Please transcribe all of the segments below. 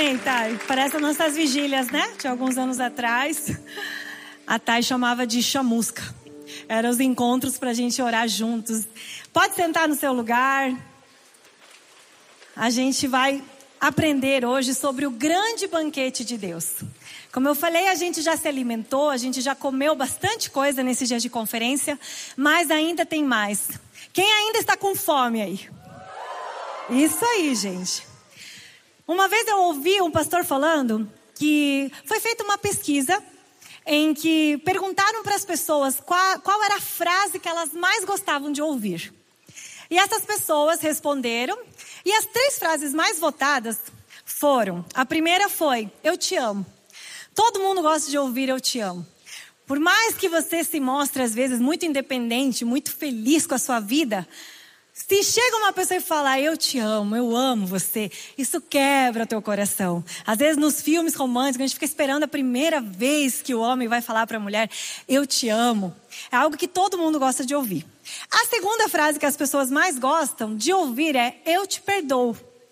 Amém, Thay. Parece as nossas vigílias, né? De alguns anos atrás. A Thay chamava de chamusca. Eram os encontros para a gente orar juntos. Pode sentar no seu lugar. A gente vai aprender hoje sobre o grande banquete de Deus. Como eu falei, a gente já se alimentou, a gente já comeu bastante coisa nesses dias de conferência, mas ainda tem mais. Quem ainda está com fome aí? Isso aí, gente. Uma vez eu ouvi um pastor falando que foi feita uma pesquisa em que perguntaram para as pessoas qual era a frase que elas mais gostavam de ouvir. E essas pessoas responderam, e as 3 frases mais votadas foram: a primeira foi, eu te amo. Todo mundo gosta de ouvir eu te amo. Por mais que você se mostre às vezes muito independente, muito feliz com a sua vida, se chega uma pessoa e fala, eu te amo, eu amo você, isso quebra o teu coração. Às vezes nos filmes românticos, a gente fica esperando a primeira vez que o homem vai falar para a mulher, eu te amo. É algo que todo mundo gosta de ouvir. A segunda frase que as pessoas mais gostam de ouvir é, eu te perdoo.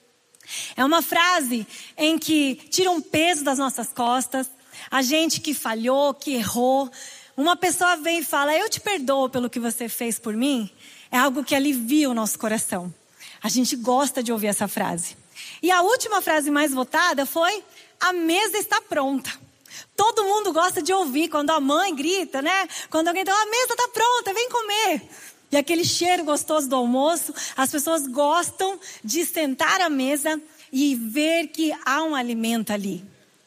É uma frase em que tira um peso das nossas costas, a gente que falhou, que errou. Uma pessoa vem e fala, eu te perdoo pelo que você fez por mim. É algo que alivia o nosso coração. A gente gosta de ouvir essa frase. E a última frase mais votada foi, a mesa está pronta. Todo mundo gosta de ouvir quando a mãe grita, né? Quando alguém diz, a mesa está pronta, vem comer. E aquele cheiro gostoso do almoço, as pessoas gostam de sentar à mesa e ver que há um alimento ali.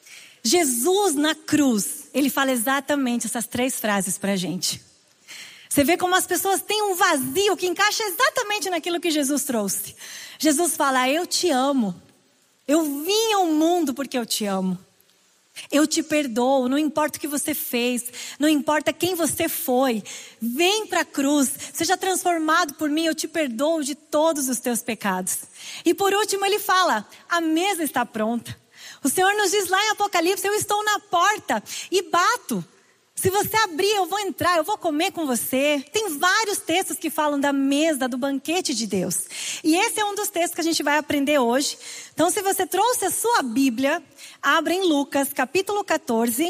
Jesus na cruz, ele fala exatamente essas 3 frases pra gente. Você vê como as pessoas têm um vazio que encaixa exatamente naquilo que Jesus trouxe. Jesus fala, eu te amo. Eu vim ao mundo porque eu te amo. Eu te perdoo, não importa o que você fez, não importa quem você foi. Vem para a cruz, seja transformado por mim, eu te perdoo de todos os teus pecados. E por último ele fala, a mesa está pronta. O Senhor nos diz lá em Apocalipse, eu estou na porta e bato. Se você abrir, eu vou entrar, eu vou comer com você. Tem vários textos que falam da mesa, do banquete de Deus. E esse é um dos textos que a gente vai aprender hoje. Então, se você trouxe a sua Bíblia, abra em Lucas, capítulo 14.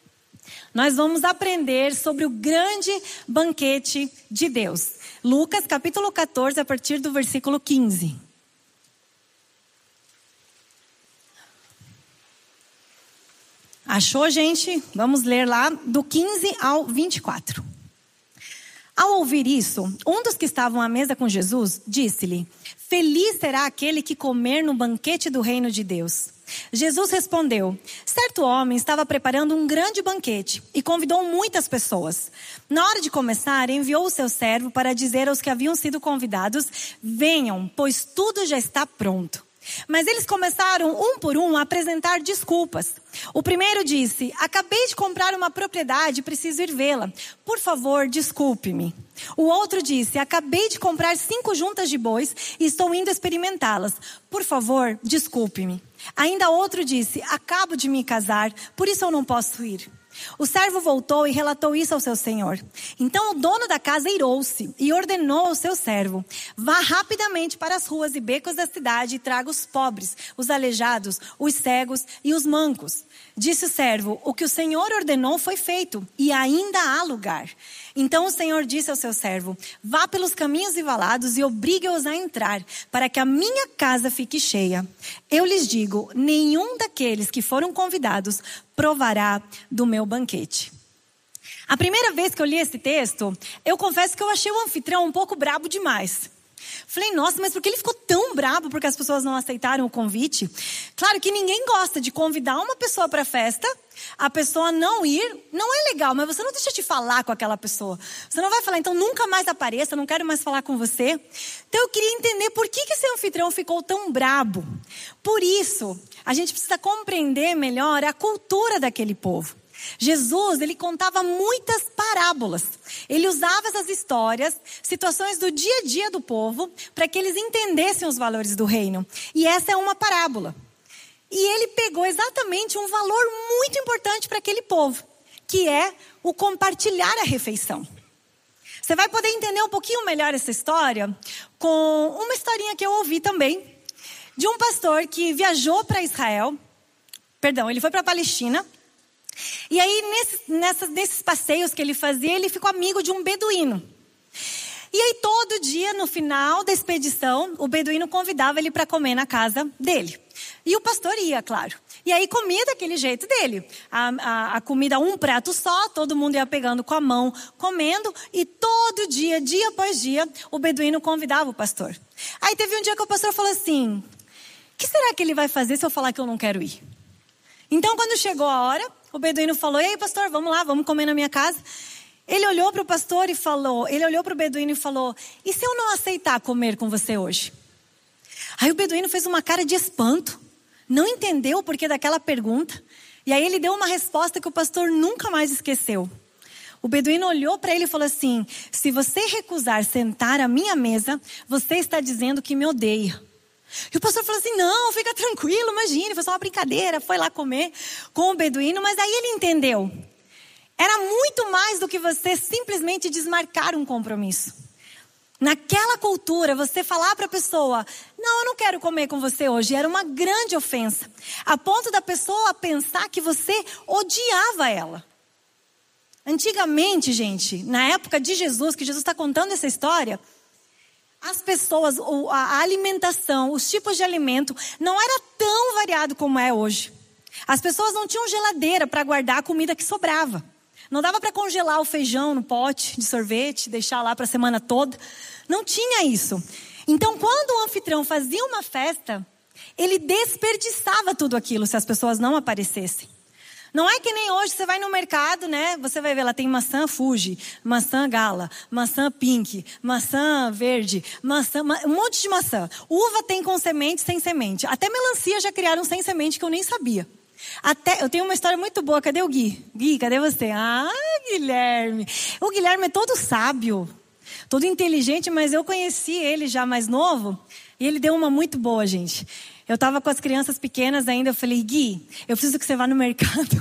Nós vamos aprender sobre o grande banquete de Deus. Lucas, capítulo 14, a partir do versículo 15. Achou, gente? Vamos ler lá do 15 ao 24. Ao ouvir isso, um dos que estavam à mesa com Jesus disse-lhe, feliz será aquele que comer no banquete do reino de Deus. Jesus respondeu, certo homem estava preparando um grande banquete e convidou muitas pessoas. Na hora de começar, enviou o seu servo para dizer aos que haviam sido convidados, venham, pois tudo já está pronto. Mas eles começaram um por um a apresentar desculpas. O primeiro disse, acabei de comprar uma propriedade e preciso ir vê-la. Por favor, desculpe-me. O outro disse, acabei de comprar 5 juntas de bois e estou indo experimentá-las. Por favor, desculpe-me. Ainda outro disse, acabo de me casar, por isso eu não posso ir. O servo voltou e relatou isso ao seu senhor. Então o dono da casa irou-se e ordenou ao seu servo, vá rapidamente para as ruas e becos da cidade e traga os pobres, os aleijados, os cegos e os mancos. Disse o servo, o que o Senhor ordenou foi feito e ainda há lugar. Então o Senhor disse ao seu servo, vá pelos caminhos e valados e obrigue-os a entrar, para que a minha casa fique cheia. Eu lhes digo, nenhum daqueles que foram convidados provará do meu banquete. A primeira vez que eu li esse texto, eu confesso que eu achei o anfitrião um pouco brabo demais. Falei, nossa, mas por que ele ficou tão brabo porque as pessoas não aceitaram o convite? Claro que ninguém gosta de convidar uma pessoa para a festa, a pessoa não ir, não é legal, mas você não deixa de falar com aquela pessoa. Você não vai falar, então nunca mais apareça, não quero mais falar com você. Então eu queria entender por que esse anfitrião ficou tão brabo. Por isso, a gente precisa compreender melhor a cultura daquele povo. Jesus, ele contava muitas parábolas. Ele usava essas histórias, situações do dia a dia do povo, para que eles entendessem os valores do reino. E essa é uma parábola. E ele pegou exatamente um valor muito importante para aquele povo, que é o compartilhar a refeição. Você vai poder entender um pouquinho melhor essa história com uma historinha que eu ouvi também, de um pastor que viajou para Israel Ele foi para a Palestina. E aí, nesses passeios que ele fazia, ele ficou amigo de um beduíno. E aí, todo dia, no final da expedição, o beduíno convidava ele para comer na casa dele. E o pastor ia, claro. E aí, comia daquele jeito dele. A comida, um prato só, todo mundo ia pegando com a mão, comendo. E todo dia, dia após dia, o beduíno convidava o pastor. Aí, teve um dia que o pastor falou assim: o que será que ele vai fazer se eu falar que eu não quero ir? Então, quando chegou a hora, o beduíno falou: e aí, pastor, vamos lá, vamos comer na minha casa. Ele olhou para o pastor e falou, ele olhou para o beduíno e falou: e se eu não aceitar comer com você hoje? Aí o beduíno fez uma cara de espanto, não entendeu o porquê daquela pergunta. E aí ele deu uma resposta que o pastor nunca mais esqueceu. O beduíno olhou para ele e falou assim: se você recusar sentar à minha mesa, você está dizendo que me odeia. E o pastor falou assim: não, fica tranquilo, imagine, foi só uma brincadeira. Foi lá comer com o beduíno, mas aí ele entendeu. Era muito mais do que você simplesmente desmarcar um compromisso. Naquela cultura, você falar para a pessoa: não, eu não quero comer com você hoje, era uma grande ofensa. A ponto da pessoa pensar que você odiava ela. Antigamente, gente, na época de Jesus, que Jesus está contando essa história, as pessoas, a alimentação, os tipos de alimento, não era tão variado como é hoje. As pessoas não tinham geladeira para guardar a comida que sobrava. Não dava para congelar o feijão no pote de sorvete, deixar lá para a semana toda. Não tinha isso. Então, quando o anfitrião fazia uma festa, ele desperdiçava tudo aquilo se as pessoas não aparecessem. Não é que nem hoje, você vai no mercado, né? Você vai ver, lá tem maçã Fuji, maçã Gala, maçã Pink, maçã verde, um monte de maçã. Uva tem com semente, sem semente. Até melancia já criaram sem semente, que eu nem sabia. Eu tenho uma história muito boa. Cadê o Gui? Gui, cadê você? Ah, Guilherme. O Guilherme é todo sábio, todo inteligente, mas eu conheci ele já mais novo. E ele deu uma muito boa, gente. Eu estava com as crianças pequenas ainda. Eu falei: Gui, eu preciso que você vá no mercado.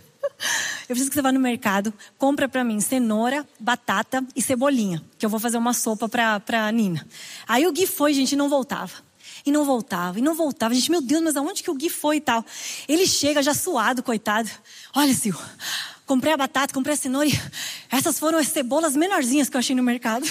Eu preciso que você vá no mercado. Compra para mim cenoura, batata e cebolinha, que eu vou fazer uma sopa para Nina. Aí o Gui foi, gente, e não voltava. E não voltava, e não voltava. Gente, meu Deus, mas aonde que o Gui foi e tal? Ele chega já suado, coitado. Olha, Sil, comprei a batata, comprei a cenoura. Essas foram as cebolas menorzinhas que eu achei no mercado.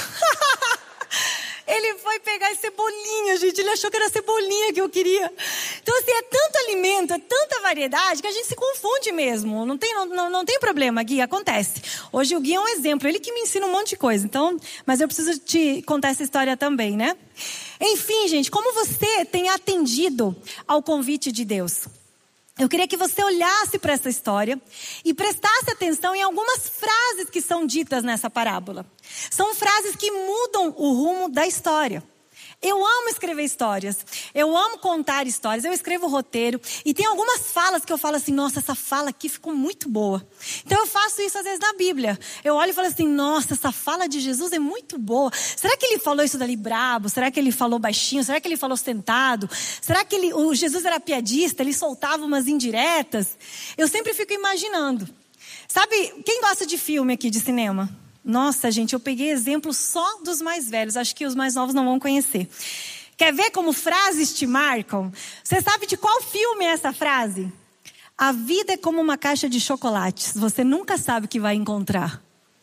Ele foi pegar as cebolinhas, gente. Ele achou que era a cebolinha que eu queria. Então, assim, é tanto alimento, é tanta variedade que a gente se confunde mesmo. Não tem problema, Gui, acontece. Hoje o Gui é um exemplo. Ele que me ensina um monte de coisa. Então, mas eu preciso te contar essa história também, né? Enfim, gente, como você tem atendido ao convite de Deus? Eu queria que você olhasse para essa história e prestasse atenção em algumas frases que são ditas nessa parábola. São frases que mudam o rumo da história. Eu amo escrever histórias, eu amo contar histórias, eu escrevo roteiro e tem algumas falas que eu falo assim: nossa, essa fala aqui ficou muito boa. Então eu faço isso às vezes na Bíblia. Eu olho e falo assim: nossa, essa fala de Jesus é muito boa. Será que ele falou isso dali brabo? Será que ele falou baixinho? Será que ele falou sentado? Será que o Jesus era piadista? Ele soltava umas indiretas? Eu sempre fico imaginando. Sabe, quem gosta de filme aqui, de cinema? Nossa, gente, eu peguei exemplos só dos mais velhos. Acho que os mais novos não vão conhecer. Quer ver como frases te marcam? Você sabe de qual filme é essa frase? A vida é como uma caixa de chocolates. Você nunca sabe o que vai encontrar.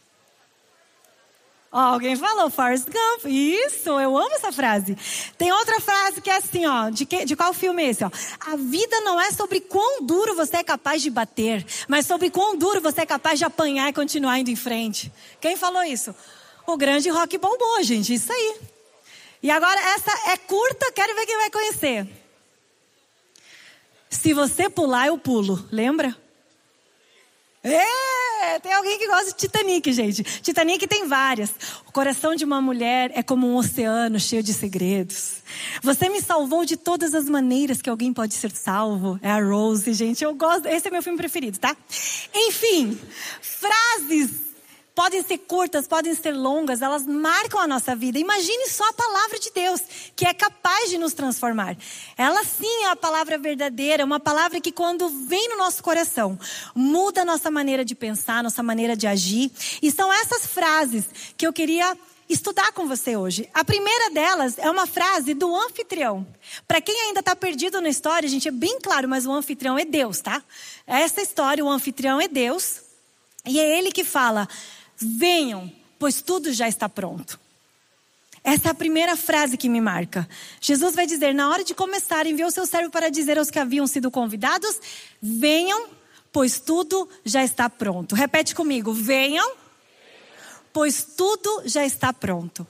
Ó, alguém falou Forrest Gump. Isso, eu amo essa frase. Tem outra frase que é assim, ó. De qual filme é esse, ó? A vida não é sobre quão duro você é capaz de bater, mas sobre quão duro você é capaz de apanhar e continuar indo em frente. Quem falou isso? O grande Rocky Balboa, gente. Isso aí. E agora, essa é curta, quero ver quem vai conhecer. Se você pular, eu pulo. Lembra? Tem alguém que gosta de Titanic, gente. Titanic tem várias. O coração de uma mulher é como um oceano cheio de segredos. Você me salvou de todas as maneiras que alguém pode ser salvo. É a Rose, gente. Eu gosto. Esse é meu filme preferido, tá? Enfim, frases podem ser curtas, podem ser longas, elas marcam a nossa vida. Imagine só a palavra de Deus, que é capaz de nos transformar. Ela sim é a palavra verdadeira, uma palavra que quando vem no nosso coração, muda a nossa maneira de pensar, nossa maneira de agir. E são essas frases que eu queria estudar com você hoje. A primeira delas é uma frase do anfitrião. Para quem ainda está perdido na história, gente, é bem claro, mas o anfitrião é Deus, tá? Essa história, o anfitrião é Deus. E é Ele que fala: venham, pois tudo já está pronto. Essa é a primeira frase que me marca. Jesus vai dizer, na hora de começar, enviou o seu servo para dizer aos que haviam sido convidados: venham, pois tudo já está pronto. Repete comigo: venham, pois tudo já está pronto.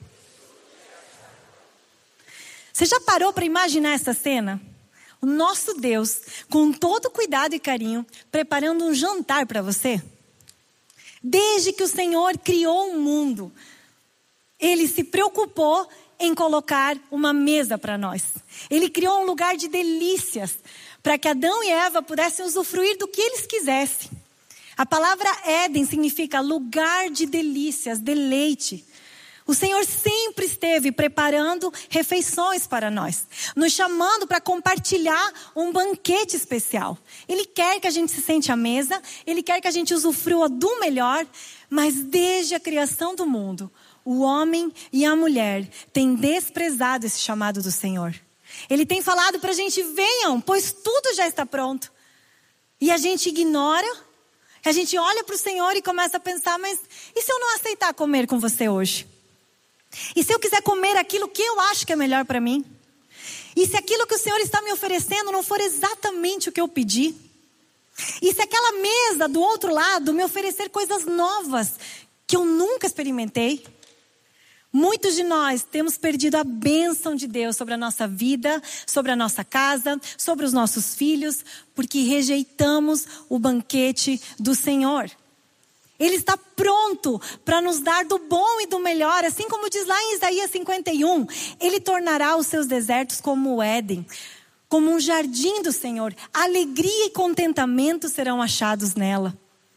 Você já parou para imaginar essa cena? O nosso Deus, com todo cuidado e carinho, preparando um jantar para você? Desde que o Senhor criou o mundo, Ele se preocupou em colocar uma mesa para nós. Ele criou um lugar de delícias para que Adão e Eva pudessem usufruir do que eles quisessem. A palavra Éden significa lugar de delícias, deleite. O Senhor sempre esteve preparando refeições para nós, nos chamando para compartilhar um banquete especial. Ele quer que a gente se sente à mesa, Ele quer que a gente usufrua do melhor, mas desde a criação do mundo, o homem e a mulher têm desprezado esse chamado do Senhor. Ele tem falado para a gente: venham, pois tudo já está pronto. E a gente ignora, a gente olha para o Senhor e começa a pensar: mas e se eu não aceitar comer com você hoje? E se eu quiser comer aquilo que eu acho que é melhor para mim? E se aquilo que o Senhor está me oferecendo não for exatamente o que eu pedi? E se aquela mesa do outro lado me oferecer coisas novas que eu nunca experimentei? Muitos de nós temos perdido a bênção de Deus sobre a nossa vida, sobre a nossa casa, sobre os nossos filhos, porque rejeitamos o banquete do Senhor. Ele está pronto para nos dar do bom e do melhor, assim como diz lá em Isaías 51, Ele tornará os seus desertos como o Éden, como um jardim do Senhor. Alegria e contentamento serão achados nela.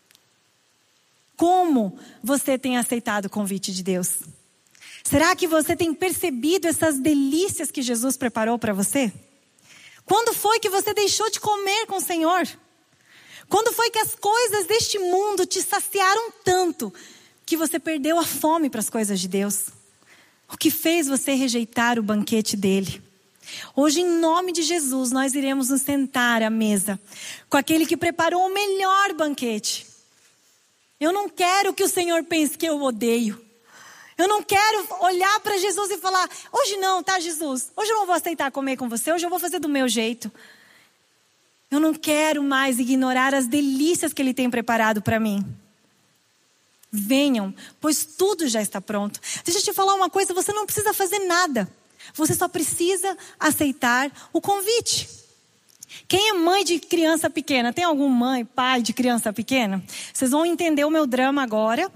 Como você tem aceitado o convite de Deus? Será que você tem percebido essas delícias que Jesus preparou para você? Quando foi que você deixou de comer com o Senhor? Quando foi que as coisas deste mundo te saciaram tanto que você perdeu a fome para as coisas de Deus? O que fez você rejeitar o banquete dele? Hoje, em nome de Jesus, nós iremos nos sentar à mesa com aquele que preparou o melhor banquete. Eu não quero que o Senhor pense que eu odeio. Eu não quero olhar para Jesus e falar: hoje não, tá, Jesus? Hoje eu não vou aceitar comer com você, hoje eu vou fazer do meu jeito. Eu não quero mais ignorar as delícias que Ele tem preparado para mim. Venham, pois tudo já está pronto. Deixa eu te falar uma coisa, você não precisa fazer nada. Você só precisa aceitar o convite. Quem é mãe de criança pequena? Tem algum mãe, pai de criança pequena? Vocês vão entender o meu drama agora.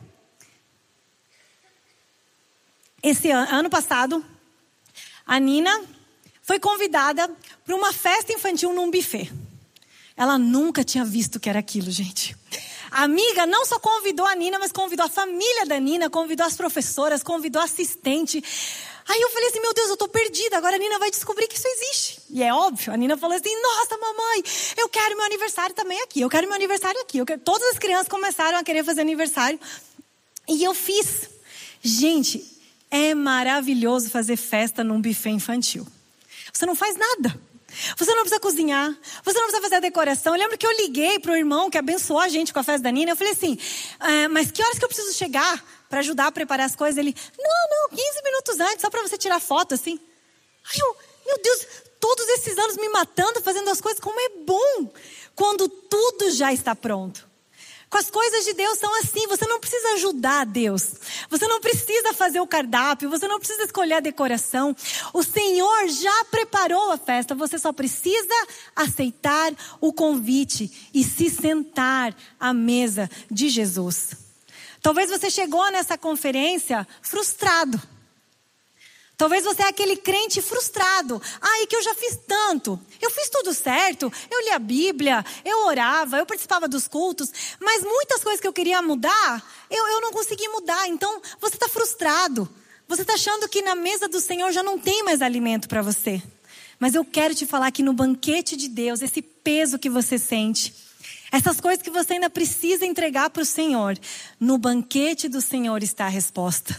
Esse ano passado, a Nina foi convidada para uma festa infantil num buffet. Ela nunca tinha visto o que era aquilo, gente. A amiga não só convidou a Nina, mas convidou a família da Nina, convidou as professoras, convidou a assistente. Aí eu falei assim: meu Deus, eu tô perdida, agora a Nina vai descobrir que isso existe. E é óbvio, a Nina falou assim: nossa, mamãe, eu quero meu aniversário também aqui, eu quero meu aniversário aqui. Todas as crianças começaram a querer fazer aniversário. E eu fiz. Gente, é maravilhoso fazer festa num buffet infantil. Você não faz nada. Você não precisa cozinhar, você não precisa fazer a decoração. Eu lembro que eu liguei pro irmão que abençoou a gente com a festa da Nina. Eu falei assim: mas que horas que eu preciso chegar para ajudar a preparar as coisas? Ele: não, 15 minutos antes, só para você tirar foto assim. Ai, meu Deus, todos esses anos me matando, fazendo as coisas. Como é bom quando tudo já está pronto. Com as coisas de Deus são assim, você não precisa ajudar a Deus. Você não precisa fazer o cardápio, você não precisa escolher a decoração. O Senhor já preparou a festa, você só precisa aceitar o convite e se sentar à mesa de Jesus. Talvez você chegou nessa conferência frustrado. Talvez você é aquele crente frustrado. E que eu já fiz tanto. Eu fiz tudo certo. Eu li a Bíblia, eu orava, eu participava dos cultos. Mas muitas coisas que eu queria mudar, eu não consegui mudar. Então, você está frustrado. Você está achando que na mesa do Senhor já não tem mais alimento para você. Mas eu quero te falar que no banquete de Deus, esse peso que você sente, essas coisas que você ainda precisa entregar para o Senhor, no banquete do Senhor está a resposta.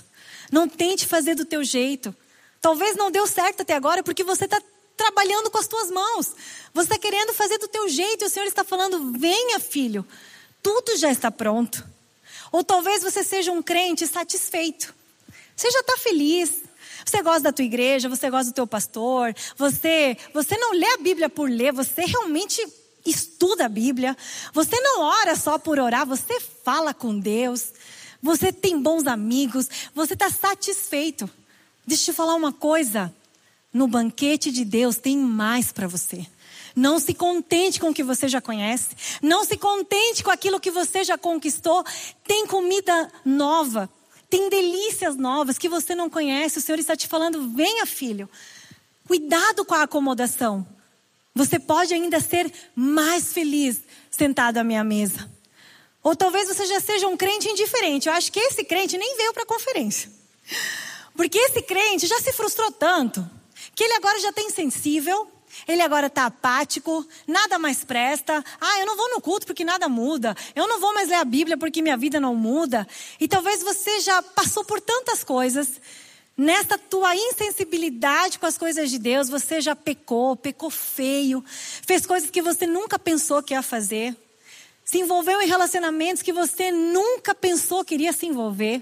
Não tente fazer do teu jeito. Talvez não deu certo até agora porque você está trabalhando com as tuas mãos. Você está querendo fazer do teu jeito e o Senhor está falando, venha filho, tudo já está pronto. Ou talvez você seja um crente satisfeito. Você já está feliz. Você gosta da tua igreja, você gosta do teu pastor. Você não lê a Bíblia por ler, você realmente estuda a Bíblia. Você não ora só por orar, você fala com Deus. Você tem bons amigos, você está satisfeito. Deixa eu te falar uma coisa. No banquete de Deus tem mais para você. Não se contente com o que você já conhece. Não se contente com aquilo que você já conquistou. Tem comida nova. Tem delícias novas que você não conhece. O Senhor está te falando, venha filho. Cuidado com a acomodação. Você pode ainda ser mais feliz sentado à minha mesa. Ou talvez você já seja um crente indiferente. Eu acho que esse crente nem veio para a conferência. Porque esse crente já se frustrou tanto, que ele agora já está insensível, ele agora está apático, nada mais presta. Eu não vou no culto porque nada muda. Eu não vou mais ler a Bíblia porque minha vida não muda. E talvez você já passou por tantas coisas. Nessa tua insensibilidade com as coisas de Deus, você já pecou feio. Fez coisas que você nunca pensou que ia fazer. Se envolveu em relacionamentos que você nunca pensou que iria se envolver.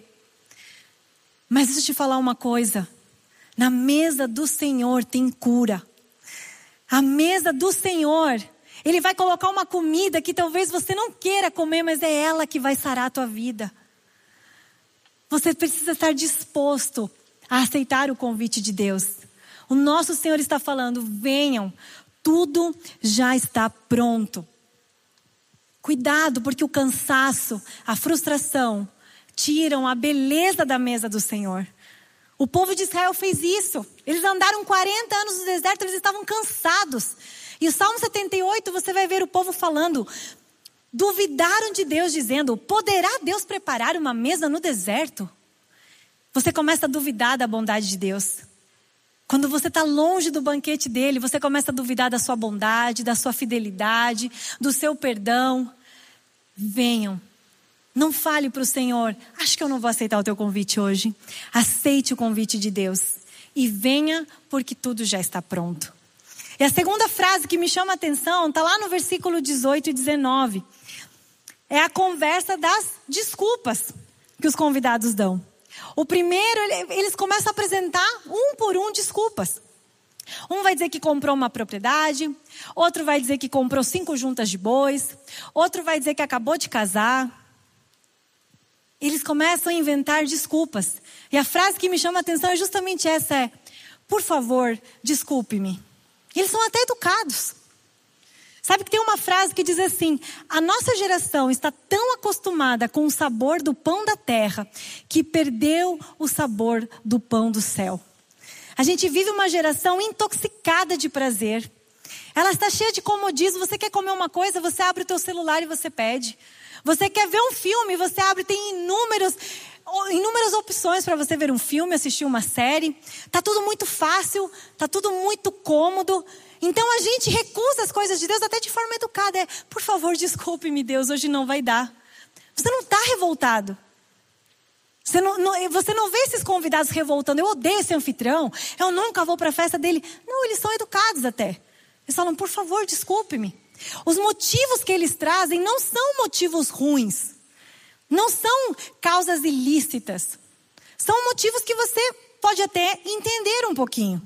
Mas deixa eu te falar uma coisa. Na mesa do Senhor tem cura. A mesa do Senhor, Ele vai colocar uma comida que talvez você não queira comer, mas é ela que vai sarar a tua vida. Você precisa estar disposto a aceitar o convite de Deus. O nosso Senhor está falando, venham, tudo já está pronto. Cuidado, porque o cansaço, a frustração, tiram a beleza da mesa do Senhor. O povo de Israel fez isso. Eles andaram 40 anos no deserto, eles estavam cansados. E o Salmo 78, você vai ver o povo falando, duvidaram de Deus dizendo, poderá Deus preparar uma mesa no deserto? Você começa a duvidar da bondade de Deus. Quando você está longe do banquete dele, você começa a duvidar da sua bondade, da sua fidelidade, do seu perdão. Venham. Não fale para o Senhor, acho que eu não vou aceitar o teu convite hoje. Aceite o convite de Deus. E venha porque tudo já está pronto. E a segunda frase que me chama a atenção está lá no versículo 18 e 19. É a conversa das desculpas que os convidados dão. O primeiro, eles começam a apresentar um por um desculpas. Um vai dizer que comprou uma propriedade, outro vai dizer que comprou 5 juntas de bois, outro vai dizer que acabou de casar. Eles começam a inventar desculpas. E a frase que me chama a atenção é justamente essa, por favor, desculpe-me. Eles são até educados. Sabe que tem uma frase que diz assim, a nossa geração está tão acostumada com o sabor do pão da terra, que perdeu o sabor do pão do céu. A gente vive uma geração intoxicada de prazer. Ela está cheia de comodismo. Você quer comer uma coisa, você abre o teu celular e você pede. Você quer ver um filme, você abre, tem inúmeras opções para você ver um filme, assistir uma série. Tá tudo muito fácil, tá tudo muito cômodo. Então a gente recusa as coisas de Deus até de forma educada. Por favor, desculpe-me Deus, hoje não vai dar. Você não está revoltado. Você não vê esses convidados revoltando. Eu odeio esse anfitrião, eu nunca vou para a festa dele. Não, eles são educados até. Eles falam, por favor, desculpe-me. Os motivos que eles trazem não são motivos ruins. Não são causas ilícitas. São motivos que você pode até entender um pouquinho.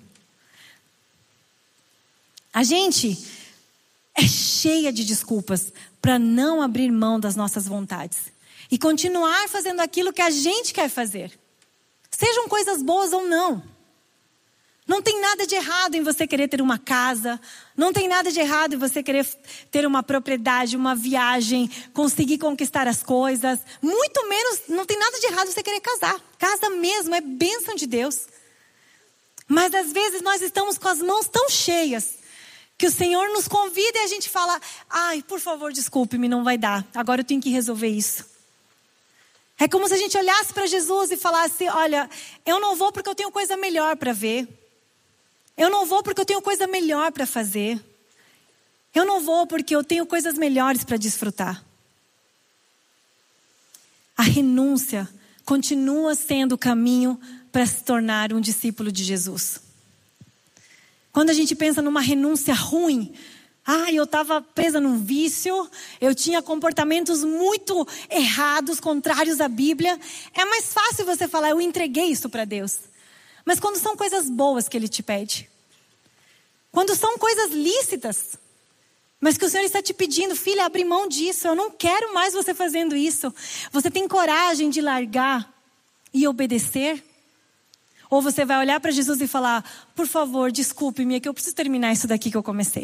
A gente é cheia de desculpas para não abrir mão das nossas vontades. E continuar fazendo aquilo que a gente quer fazer. Sejam coisas boas ou não. Não tem nada de errado em você querer ter uma casa. Não tem nada de errado em você querer ter uma propriedade, uma viagem, conseguir conquistar as coisas. Muito menos, não tem nada de errado em você querer casar. Casa mesmo, é bênção de Deus. Mas às vezes nós estamos com as mãos tão cheias que o Senhor nos convida e a gente fala, por favor, desculpe-me, não vai dar. Agora eu tenho que resolver isso. É como se a gente olhasse para Jesus e falasse, olha, eu não vou porque eu tenho coisa melhor para ver. Eu não vou porque eu tenho coisa melhor para fazer. Eu não vou porque eu tenho coisas melhores para desfrutar. A renúncia continua sendo o caminho para se tornar um discípulo de Jesus. Quando a gente pensa numa renúncia ruim, eu estava presa num vício, eu tinha comportamentos muito errados, contrários à Bíblia. É mais fácil você falar, eu entreguei isso para Deus. Mas quando são coisas boas que Ele te pede, quando são coisas lícitas, mas que o Senhor está te pedindo, filha, abre mão disso, eu não quero mais você fazendo isso. Você tem coragem de largar e obedecer? Ou você vai olhar para Jesus e falar, por favor, desculpe-me, é que eu preciso terminar isso daqui que eu comecei.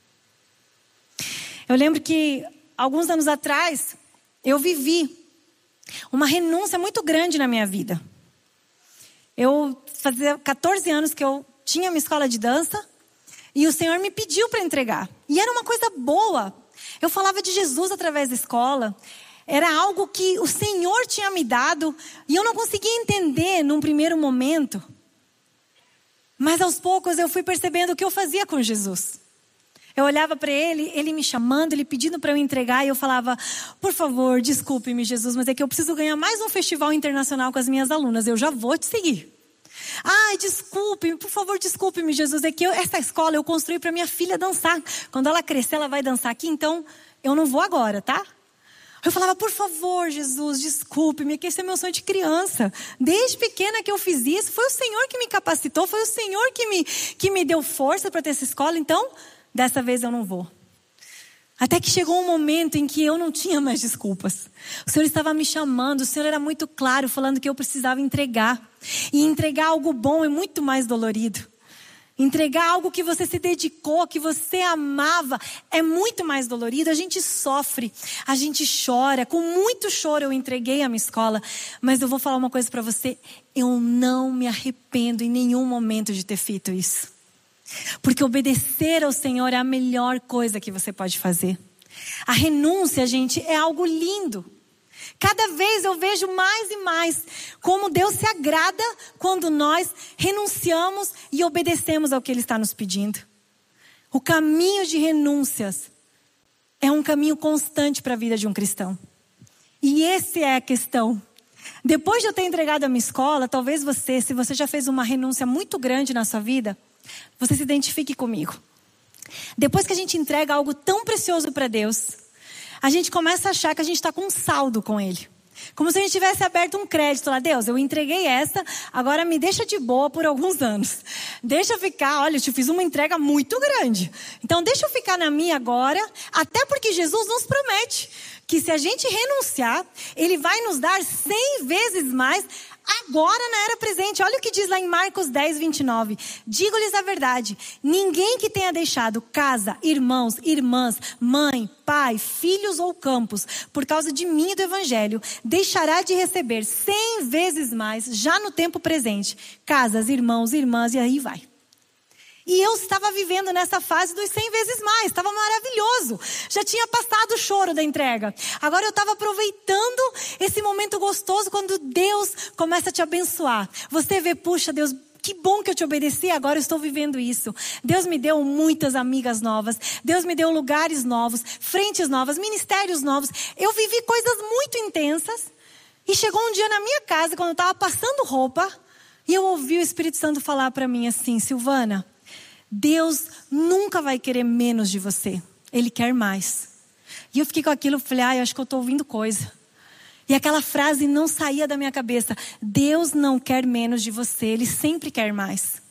Eu lembro que, alguns anos atrás, eu vivi uma renúncia muito grande na minha vida. Eu fazia 14 anos que eu tinha minha escola de dança e o Senhor me pediu para entregar. E era uma coisa boa. Eu falava de Jesus através da escola. Era algo que o Senhor tinha me dado e eu não conseguia entender num primeiro momento. Mas aos poucos eu fui percebendo o que eu fazia com Jesus. Eu olhava para Ele, Ele me chamando, Ele pedindo para eu entregar. E eu falava, por favor, desculpe-me, Jesus, mas é que eu preciso ganhar mais um festival internacional com as minhas alunas. Eu já vou te seguir. Desculpe-me, por favor, desculpe-me, Jesus. É que essa escola eu construí para minha filha dançar. Quando ela crescer, ela vai dançar aqui, então eu não vou agora, tá? Eu falava, por favor, Jesus, desculpe-me, que esse é meu sonho de criança. Desde pequena que eu fiz isso, foi o Senhor que me capacitou, foi o Senhor que me deu força para ter essa escola, então, dessa vez eu não vou. Até que chegou um momento em que eu não tinha mais desculpas. O Senhor estava me chamando, o Senhor era muito claro, falando que eu precisava entregar. E entregar algo bom é muito mais dolorido. Entregar algo que você se dedicou, que você amava, é muito mais dolorido. A gente sofre, a gente chora. Com muito choro eu entreguei a minha escola. Mas eu vou falar uma coisa para você. Eu não me arrependo em nenhum momento de ter feito isso. Porque obedecer ao Senhor é a melhor coisa que você pode fazer. A renúncia, gente, é algo lindo. Cada vez eu vejo mais e mais como Deus se agrada quando nós renunciamos e obedecemos ao que Ele está nos pedindo. O caminho de renúncias é um caminho constante para a vida de um cristão. E essa é a questão. Depois de eu ter entregado a minha escola, talvez você, se você já fez uma renúncia muito grande na sua vida, você se identifique comigo. Depois que a gente entrega algo tão precioso para Deus, a gente começa a achar que a gente está com um saldo com Ele. Como se a gente tivesse aberto um crédito lá. Deus, eu entreguei essa, agora me deixa de boa por alguns anos. Deixa eu ficar, olha, eu te fiz uma entrega muito grande. Então deixa eu ficar na minha agora, até porque Jesus nos promete que se a gente renunciar, Ele vai nos dar 100 vezes mais agora na era presente. Olha o que diz lá em Marcos 10, 29. Digo-lhes a verdade, ninguém que tenha deixado casa, irmãos, irmãs, mãe, pai, filhos ou campos, por causa de mim e do evangelho, deixará de receber 100 vezes mais, já no tempo presente, casas, irmãos, irmãs, e aí vai. E eu estava vivendo nessa fase dos 100 vezes mais. Estava maravilhoso. Já tinha passado o choro da entrega. Agora eu estava aproveitando esse momento gostoso quando Deus começa a te abençoar. Você vê, puxa Deus, que bom que eu te obedeci, agora eu estou vivendo isso. Deus me deu muitas amigas novas. Deus me deu lugares novos, frentes novas, ministérios novos. Eu vivi coisas muito intensas. E chegou um dia na minha casa, quando eu estava passando roupa, e eu ouvi o Espírito Santo falar para mim assim, Silvana, Deus nunca vai querer menos de você. Ele quer mais. E eu fiquei com aquilo, falei, eu acho que eu estou ouvindo coisa. E aquela frase não saía da minha cabeça. Deus não quer menos de você, Ele sempre quer mais.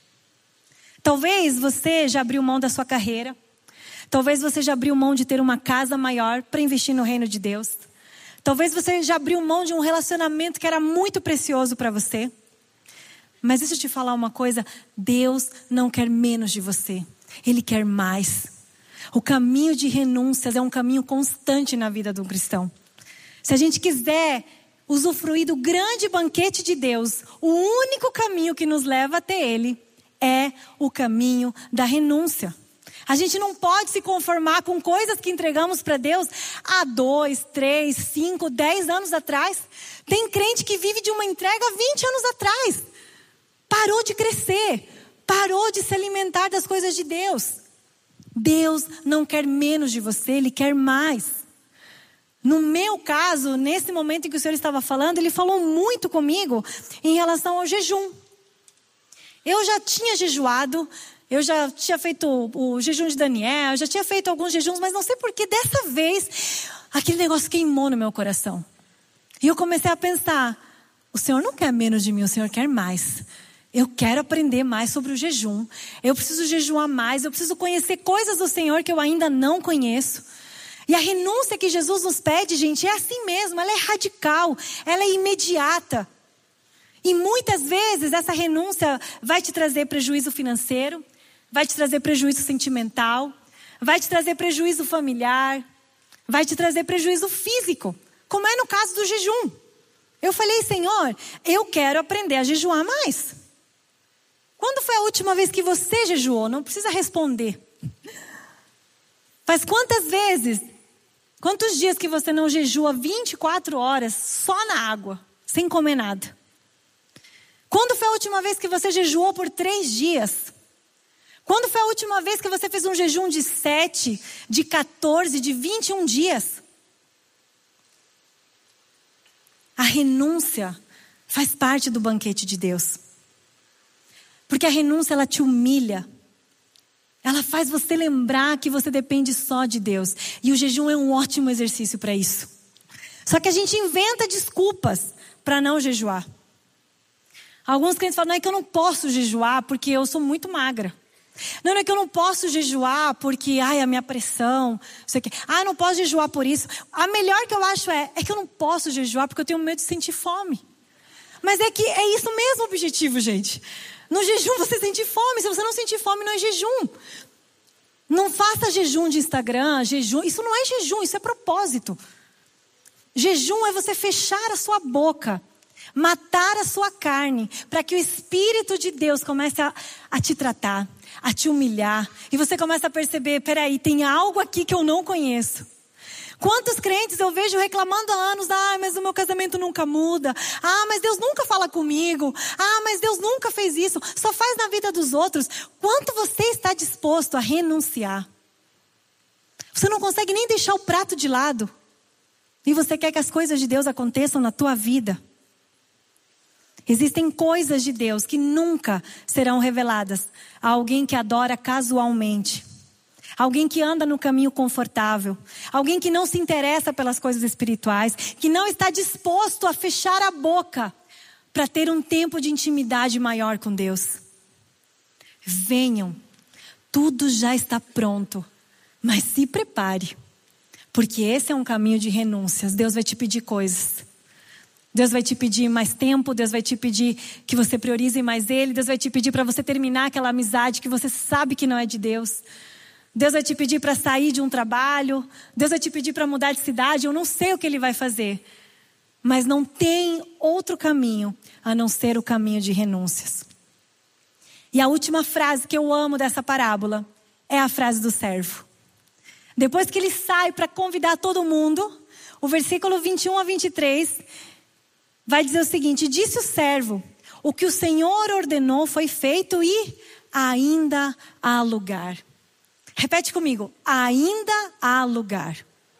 Talvez você já abriu mão da sua carreira. Talvez você já abriu mão de ter uma casa maior para investir no reino de Deus. Talvez você já abriu mão de um relacionamento que era muito precioso para você. Mas deixa eu te falar uma coisa, Deus não quer menos de você, Ele quer mais. O caminho de renúncias é um caminho constante na vida do cristão. Se a gente quiser usufruir do grande banquete de Deus, o único caminho que nos leva até Ele é o caminho da renúncia. A gente não pode se conformar com coisas que entregamos para Deus há 2, 3, 5, 10 anos atrás. Tem crente que vive de uma entrega 20 anos atrás. Parou de crescer, parou de se alimentar das coisas de Deus. Deus não quer menos de você, Ele quer mais. No meu caso, nesse momento em que o Senhor estava falando, Ele falou muito comigo em relação ao jejum. Eu já tinha jejuado, eu já tinha feito o jejum de Daniel, eu já tinha feito alguns jejuns, mas não sei por que dessa vez aquele negócio queimou no meu coração. E eu comecei a pensar, o Senhor não quer menos de mim, o Senhor quer mais. Eu quero aprender mais sobre o jejum. Eu preciso jejuar mais, eu preciso conhecer coisas do Senhor que eu ainda não conheço. E a renúncia que Jesus nos pede, gente, é assim mesmo, ela é radical, ela é imediata. E muitas vezes essa renúncia vai te trazer prejuízo financeiro, vai te trazer prejuízo sentimental, vai te trazer prejuízo familiar, vai te trazer prejuízo físico, como é no caso do jejum. Eu falei, Senhor, eu quero aprender a jejuar mais. Quando foi a última vez que você jejuou? Não precisa responder. Faz quantos dias que você não jejua 24 horas só na água, sem comer nada? Quando foi a última vez que você jejuou por 3 dias? Quando foi a última vez que você fez um jejum de 7, de 14, de 21 dias? A renúncia faz parte do banquete de Deus. Porque a renúncia, ela te humilha. Ela faz você lembrar que você depende só de Deus. E o jejum é um ótimo exercício para isso. Só que a gente inventa desculpas para não jejuar. Alguns crentes falam, não é que eu não posso jejuar porque eu sou muito magra. Não é que eu não posso jejuar porque, a minha pressão, não sei o quê. Eu não posso jejuar por isso. A melhor que eu acho é que eu não posso jejuar porque eu tenho medo de sentir fome. Mas é que é isso mesmo o objetivo, gente. No jejum você sente fome. Se você não sentir fome, não é jejum. Não faça jejum de Instagram, jejum. Isso não é jejum, isso é propósito. Jejum é você fechar a sua boca, matar a sua carne, para que o Espírito de Deus comece a te tratar, a te humilhar. E você começa a perceber, peraí, tem algo aqui que eu não conheço. Quantos crentes eu vejo reclamando há anos, mas o meu casamento nunca muda. Mas Deus nunca fala comigo. Mas Deus nunca fez isso. Só faz na vida dos outros. Quanto você está disposto a renunciar? Você não consegue nem deixar o prato de lado. E você quer que as coisas de Deus aconteçam na tua vida. Existem coisas de Deus que nunca serão reveladas a alguém que adora casualmente. Alguém que anda no caminho confortável. Alguém que não se interessa pelas coisas espirituais. Que não está disposto a fechar a boca para ter um tempo de intimidade maior com Deus. Venham. Tudo já está pronto. Mas se prepare. Porque esse é um caminho de renúncias. Deus vai te pedir coisas. Deus vai te pedir mais tempo. Deus vai te pedir que você priorize mais Ele. Deus vai te pedir para você terminar aquela amizade que você sabe que não é de Deus. Deus vai te pedir para sair de um trabalho. Deus vai te pedir para mudar de cidade. Eu não sei o que Ele vai fazer. Mas não tem outro caminho a não ser o caminho de renúncias. E a última frase que eu amo dessa parábola é a frase do servo. Depois que ele sai para convidar todo mundo, o versículo 21 a 23 vai dizer o seguinte: disse o servo, o que o Senhor ordenou foi feito e ainda há lugar. Repete comigo, ainda há lugar.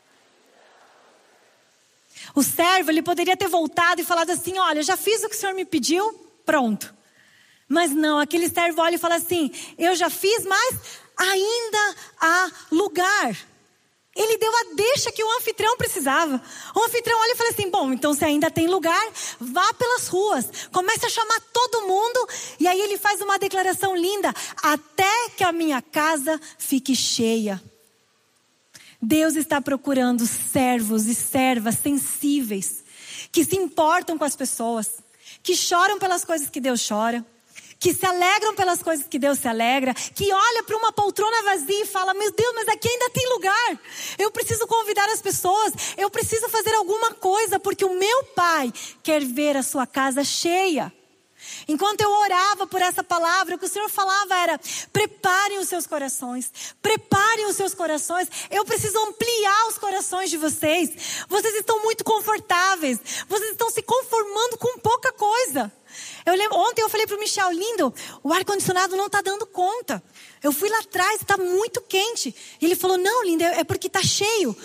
O servo, ele poderia ter voltado e falado assim, olha, já fiz o que o Senhor me pediu, pronto. Mas não, aquele servo olha e fala assim, eu já fiz, mas ainda há lugar. Ele deu a deixa que o anfitrião precisava. O anfitrião olha e fala assim, bom, então se ainda tem lugar, vá pelas ruas. Comece a chamar todo mundo. E aí ele faz uma declaração linda. Até que a minha casa fique cheia. Deus está procurando servos e servas sensíveis. Que se importam com as pessoas. Que choram pelas coisas que Deus chora. Que se alegram pelas coisas que Deus se alegra. Que olha para uma poltrona vazia e fala, meu Deus, mas aqui ainda tem lugar. Eu preciso convidar as pessoas. Eu preciso fazer alguma coisa, porque o meu Pai quer ver a sua casa cheia. Enquanto eu orava por essa palavra, o que o Senhor falava era, preparem os seus corações. Preparem os seus corações. Eu preciso ampliar os corações de vocês. Vocês estão muito confortáveis. Vocês estão se conformando com pouca coisa. Eu lembro, ontem eu falei para o Michel, lindo, o ar-condicionado não está dando conta. Eu fui lá atrás, está muito quente. Ele falou, não, linda, é porque está cheio.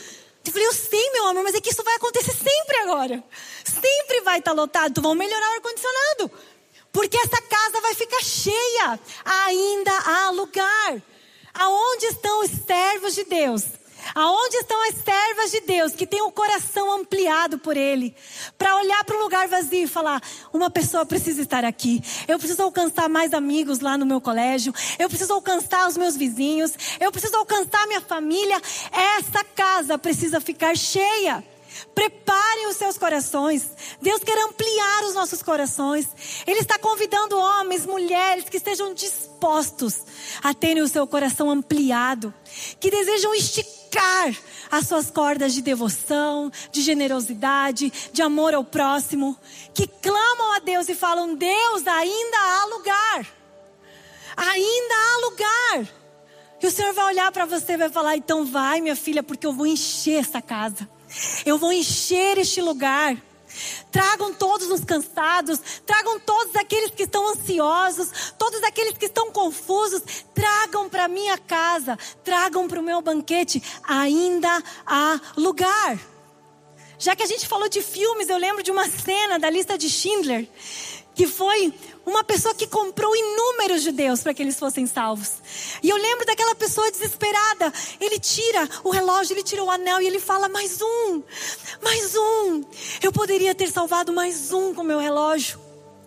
Eu falei, eu sei, meu amor, mas é que isso vai acontecer sempre agora. Sempre vai estar lotado. Então vamos melhorar o ar-condicionado. Porque essa casa vai ficar cheia. Ainda há lugar. Aonde estão os servos de Deus? Aonde estão as servas de Deus que têm o coração ampliado por Ele? Para olhar para um lugar vazio e falar, uma pessoa precisa estar aqui. Eu preciso alcançar mais amigos lá no meu colégio. Eu preciso alcançar os meus vizinhos. Eu preciso alcançar minha família. Essa casa precisa ficar cheia. Preparem os seus corações. Deus quer ampliar os nossos corações. Ele está convidando homens, mulheres que estejam dispostos a terem o seu coração ampliado, que desejam esticar as suas cordas de devoção, de generosidade, de amor ao próximo, que clamam a Deus e falam, Deus, ainda há lugar. Ainda há lugar. E o Senhor vai olhar para você e vai falar, então vai, minha filha, porque eu vou encher essa casa. Eu vou encher este lugar. Tragam todos os cansados, tragam todos aqueles que estão ansiosos, todos aqueles que estão confusos, tragam para minha casa, tragam para o meu banquete, ainda há lugar. Já que a gente falou de filmes, eu lembro de uma cena da lista de Schindler, que foi uma pessoa que comprou inúmeros judeus para que eles fossem salvos. E eu lembro daquela pessoa desesperada. Ele tira o relógio, ele tira o anel e ele fala, mais um. Eu poderia ter salvado mais um com o meu relógio.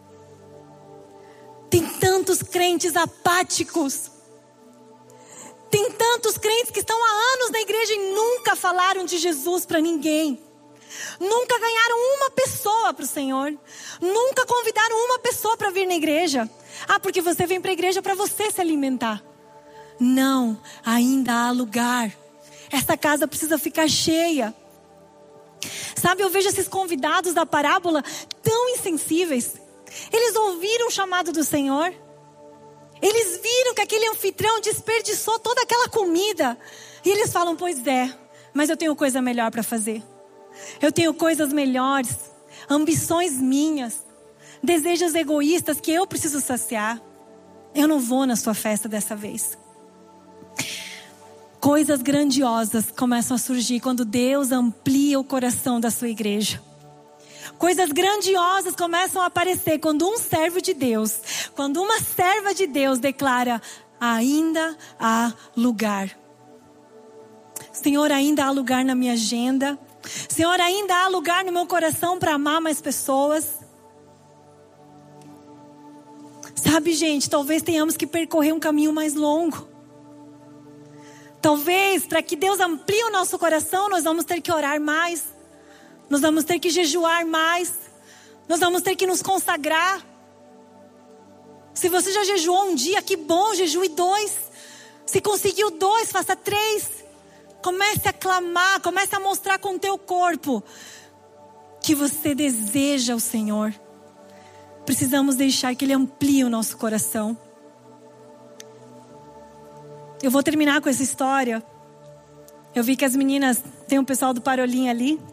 Tem tantos crentes apáticos. Tem tantos crentes que estão há anos na igreja e nunca falaram de Jesus para ninguém. Nunca ganharam uma pessoa para o Senhor. Nunca convidaram uma pessoa para vir na igreja. Ah, porque você vem para a igreja para você se alimentar. Não, ainda há lugar. Essa casa precisa ficar cheia. Sabe, eu vejo esses convidados da parábola tão insensíveis. Eles ouviram o chamado do Senhor. Eles viram que aquele anfitrião desperdiçou toda aquela comida. E eles falam, pois é, mas eu tenho coisa melhor para fazer. Eu tenho coisas melhores, ambições minhas, desejos egoístas que eu preciso saciar. Eu não vou na sua festa dessa vez. Coisas grandiosas começam a surgir quando Deus amplia o coração da sua igreja. Coisas grandiosas começam a aparecer quando um servo de Deus, quando uma serva de Deus declara, ainda há lugar. Senhor, ainda há lugar na minha agenda. Senhor, ainda há lugar no meu coração para amar mais pessoas. Sabe, gente, talvez tenhamos que percorrer um caminho mais longo. Talvez, para que Deus amplie o nosso coração, nós vamos ter que orar mais. Nós vamos ter que jejuar mais. Nós vamos ter que nos consagrar. Se você já jejuou um dia, que bom, jejue 2. Se conseguiu 2, faça 3. Comece a clamar, comece a mostrar com o teu corpo que você deseja o Senhor. Precisamos deixar que Ele amplie o nosso coração. Eu vou terminar com essa história. Eu vi que as meninas, tem um pessoal do Parolim ali.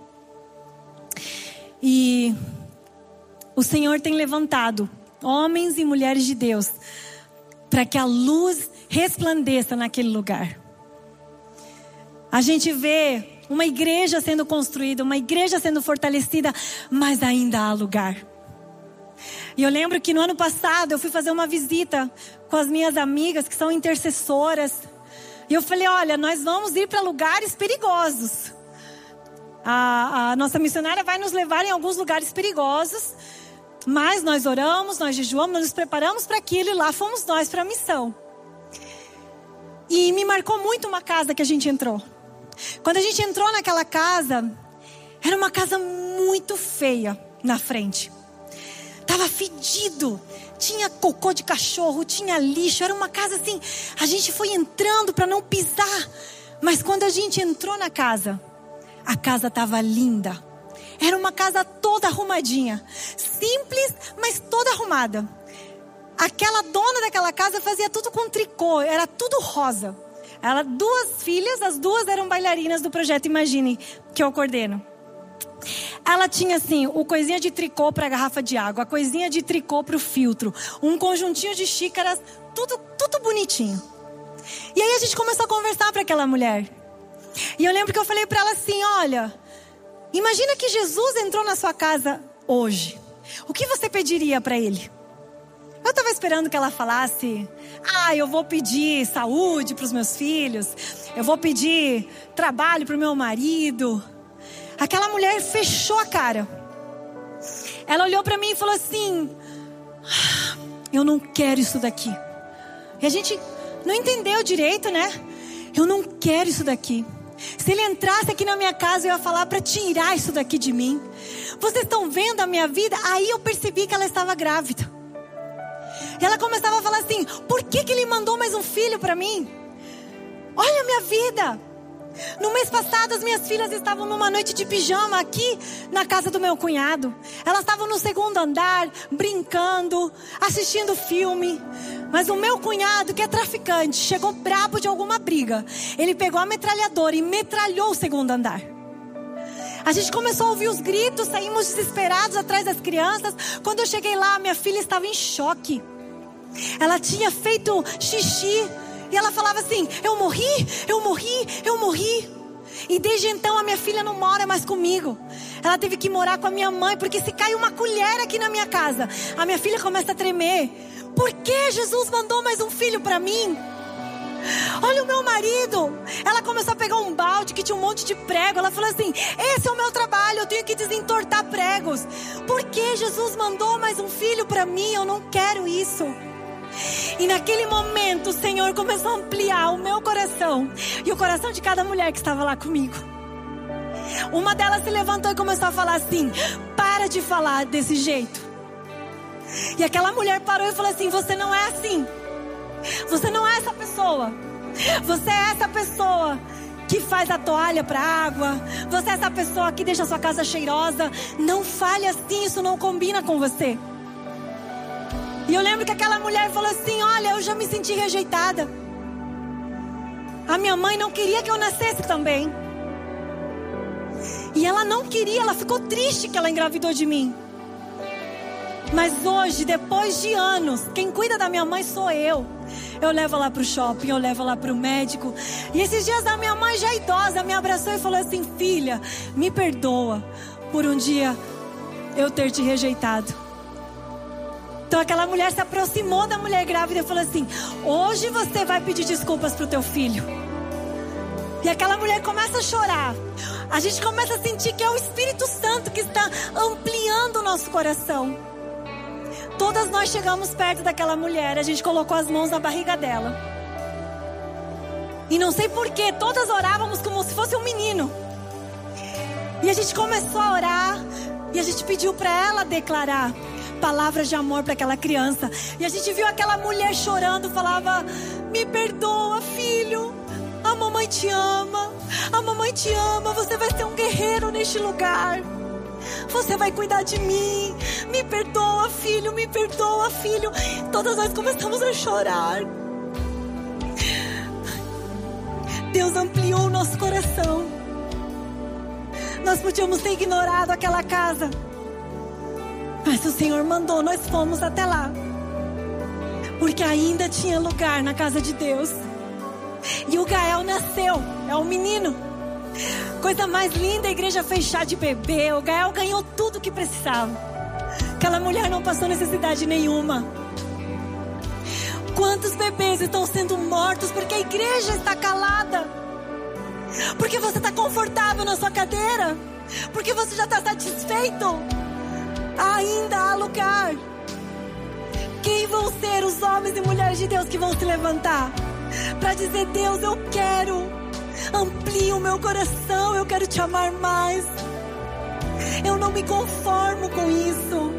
E o Senhor tem levantado homens e mulheres de Deus para que a luz resplandeça naquele lugar. A gente vê uma igreja sendo construída, uma igreja sendo fortalecida, mas ainda há lugar. E eu lembro que no ano passado eu fui fazer uma visita com as minhas amigas que são intercessoras. E eu falei, olha, nós vamos ir para lugares perigosos. A nossa missionária vai nos levar em alguns lugares perigosos. Mas nós oramos, nós jejuamos, nós nos preparamos para aquilo e lá fomos nós para a missão. E me marcou muito uma casa que a gente entrou. Quando a gente entrou naquela casa, era uma casa muito feia na frente. Tava fedido, tinha cocô de cachorro, tinha lixo, era uma casa assim, a gente foi entrando para não pisar. Mas quando a gente entrou na casa, a casa estava linda. Era uma casa toda arrumadinha, simples, mas toda arrumada. Aquela dona daquela casa fazia tudo com tricô, era tudo rosa. Ela, 2 filhas, as 2 eram bailarinas do projeto Imagine, que eu coordeno. Ela tinha assim, o coisinha de tricô para a garrafa de água, a coisinha de tricô para o filtro, um conjuntinho de xícaras, tudo bonitinho. E aí a gente começou a conversar para aquela mulher. E eu lembro que eu falei para ela assim: olha, imagina que Jesus entrou na sua casa hoje. O que você pediria para ele? Eu estava esperando que ela falasse: eu vou pedir saúde para os meus filhos, eu vou pedir trabalho para o meu marido. Aquela mulher fechou a cara. Ela olhou para mim e falou assim: eu não quero isso daqui. E a gente não entendeu direito, né? Eu não quero isso daqui. Se ele entrasse aqui na minha casa, eu ia falar para tirar isso daqui de mim. Vocês estão vendo a minha vida? Aí eu percebi que ela estava grávida. E ela começava a falar assim: por que ele mandou mais um filho para mim? Olha a minha vida. No mês passado as minhas filhas estavam numa noite de pijama aqui na casa do meu cunhado. Elas estavam no segundo andar, brincando, assistindo filme. Mas o meu cunhado, que é traficante, chegou brabo de alguma briga. Ele pegou a metralhadora e metralhou o segundo andar. A gente começou a ouvir os gritos, saímos desesperados atrás das crianças. Quando eu cheguei lá, minha filha estava em choque. Ela tinha feito xixi e ela falava assim: eu morri, eu morri, eu morri. E desde então a minha filha não mora mais comigo. Ela teve que morar com a minha mãe, porque se cai uma colher aqui na minha casa, a minha filha começa a tremer. Por que Jesus mandou mais um filho para mim? Olha o meu marido. Ela começou a pegar um balde que tinha um monte de prego. Ela falou assim: esse é o meu trabalho, eu tenho que desentortar pregos. Por que Jesus mandou mais um filho para mim? Eu não quero isso. E naquele momento o Senhor começou a ampliar o meu coração e o coração de cada mulher que estava lá comigo. Uma delas se levantou e começou a falar assim: para de falar desse jeito. E aquela mulher parou e falou assim: você não é assim. Você não é essa pessoa. Você é essa pessoa que faz a toalha para água. Você é essa pessoa que deixa a sua casa cheirosa. Não fale assim, isso não combina com você. E eu lembro que aquela mulher falou assim: olha, eu já me senti rejeitada. A minha mãe não queria que eu nascesse também. E ela não queria, ela ficou triste que ela engravidou de mim. Mas hoje, depois de anos, quem cuida da minha mãe sou eu. Eu levo ela pro shopping, eu levo ela pro médico. E esses dias a minha mãe, já idosa, me abraçou e falou assim: filha, me perdoa por um dia eu ter te rejeitado. Então aquela mulher se aproximou da mulher grávida e falou assim: hoje você vai pedir desculpas pro teu filho. E aquela mulher começa a chorar. A gente começa a sentir que é o Espírito Santo que está ampliando o nosso coração. Todas nós chegamos perto daquela mulher, a gente colocou as mãos na barriga dela. E não sei porquê, todas orávamos como se fosse um menino. E a gente começou a orar, e a gente pediu para ela declarar palavras de amor para aquela criança. E a gente viu aquela mulher chorando, falava: me perdoa, filho, a mamãe te ama, a mamãe te ama, você vai ser um guerreiro neste lugar. Você vai cuidar de mim. Me perdoa, filho, me perdoa, filho. Todas nós começamos a chorar. Deus ampliou o nosso coração. Nós podíamos ter ignorado aquela casa, mas o Senhor mandou, nós fomos até lá. Porque ainda tinha lugar na casa de Deus. E o Gael nasceu, é um menino. Coisa mais linda, a igreja fez chá de bebê. O Gael ganhou tudo o que precisava. Aquela mulher não passou necessidade nenhuma. Quantos bebês estão sendo mortos porque a igreja está calada? Porque você está confortável na sua cadeira? Porque você já está satisfeito? Ainda há lugar. Quem vão ser os homens e mulheres de Deus que vão se levantar para dizer: Deus, eu quero, amplia o meu coração, eu quero te amar mais. Eu não me conformo com isso.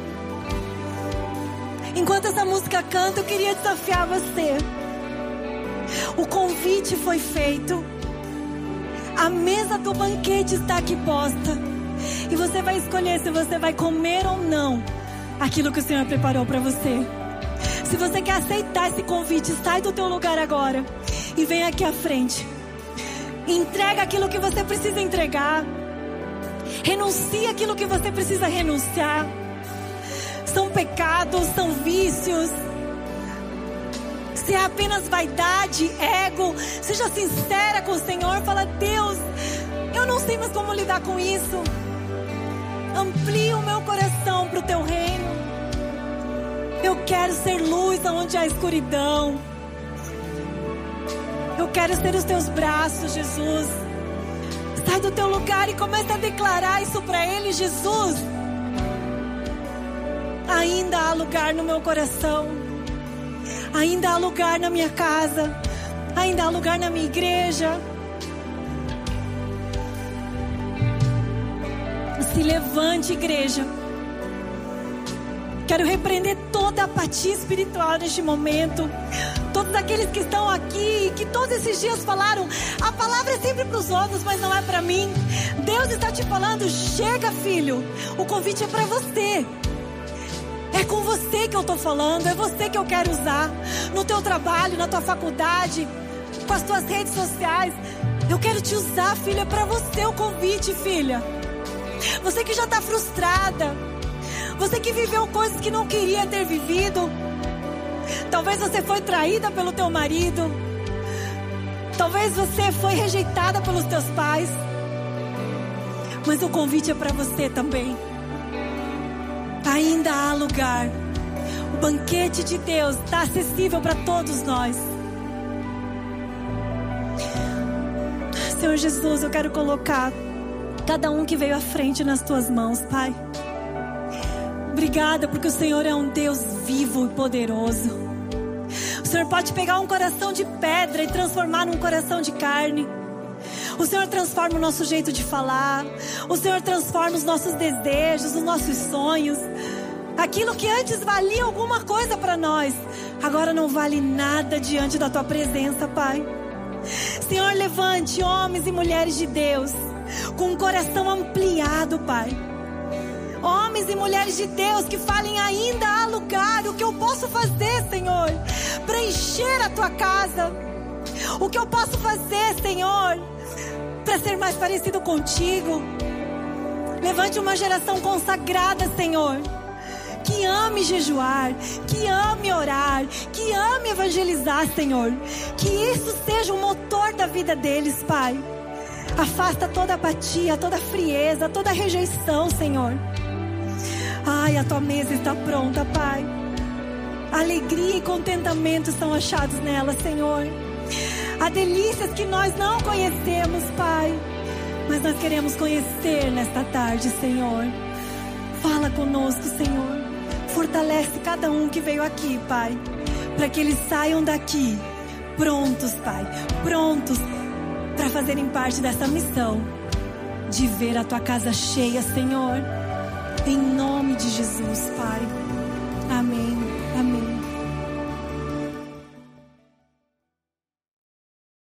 Enquanto essa música canta, eu queria desafiar você. O convite foi feito. A mesa do banquete está aqui posta. E você vai escolher se você vai comer ou não aquilo que o Senhor preparou para você. Se você quer aceitar esse convite, sai do teu lugar agora e vem aqui à frente. Entrega aquilo que você precisa entregar. Renuncia aquilo que você precisa renunciar. São pecados, são vícios, Se é apenas vaidade, ego, seja sincera com o Senhor. Fala: Deus, eu não sei mais como lidar com isso. Amplia o meu coração para o teu reino. Eu quero ser luz onde há escuridão. Eu quero ser os teus braços, Jesus. Sai do teu lugar e começa a declarar isso para Ele. Jesus, ainda há lugar no meu coração. Ainda há lugar na minha casa. Ainda há lugar na minha igreja. Se levante, igreja. Quero repreender toda a apatia espiritual neste momento. Todos aqueles que estão aqui, que todos esses dias falaram: a palavra é sempre para os outros, mas não é para mim. Deus está te falando: chega, filho, o convite é para você. É com você que eu estou falando, é você que eu quero usar. No teu trabalho, na tua faculdade, com as tuas redes sociais. Eu quero te usar, filha, é para você o convite, filha. Você que já está frustrada. Você que viveu coisas que não queria ter vivido. Talvez você foi traída pelo teu marido. Talvez você foi rejeitada pelos teus pais. Mas o convite é para você também. Ainda há lugar. O banquete de Deus está acessível para todos nós. Senhor Jesus, eu quero colocar cada um que veio à frente nas tuas mãos, Pai. Obrigada porque o Senhor é um Deus vivo e poderoso. O Senhor pode pegar um coração de pedra e transformar num coração de carne. O Senhor transforma o nosso jeito de falar. O Senhor transforma os nossos desejos, os nossos sonhos. Aquilo que antes valia alguma coisa para nós, agora não vale nada diante da Tua presença, Pai. Senhor, levante homens e mulheres de Deus com um coração ampliado, Pai. Homens e mulheres de Deus que falem: ainda há lugar. O que eu posso fazer, Senhor, para encher a Tua casa? O que eu posso fazer, Senhor, para ser mais parecido contigo? Levante uma geração consagrada, Senhor, que ame jejuar, que ame orar, que ame evangelizar, Senhor. Que isso seja o motor da vida deles, Pai. Afasta toda apatia, toda frieza, toda rejeição, Senhor. Ai, a Tua mesa está pronta, Pai. Alegria e contentamento são achados nela, Senhor. Há delícias que nós não conhecemos, Pai, mas nós queremos conhecer nesta tarde, Senhor. Fala conosco, Senhor. Fortalece cada um que veio aqui, Pai, para que eles saiam daqui prontos, Pai, prontos para fazerem parte dessa missão de ver a Tua casa cheia, Senhor. Em nome de Jesus, Pai. Amém.